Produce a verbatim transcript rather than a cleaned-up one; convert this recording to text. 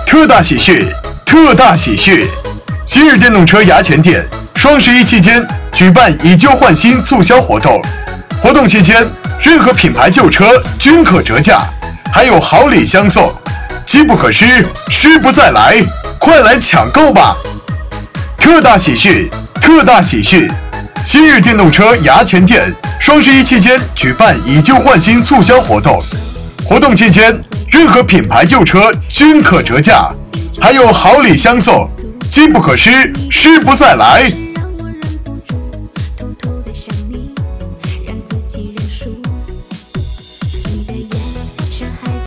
特大喜讯！特大喜讯！新日电动车牙前店双十一期间举办以旧换新促销活动，活动期间任何品牌旧车均可折价，还有好礼相送，机不可失，失不再来，快来抢购吧！特大喜讯！特大喜讯！新日电动车牙前店双十一期间举办以旧换新促销活动，活动期间任何品牌旧车均可折价，还有好礼相送，机不可失，失不再来，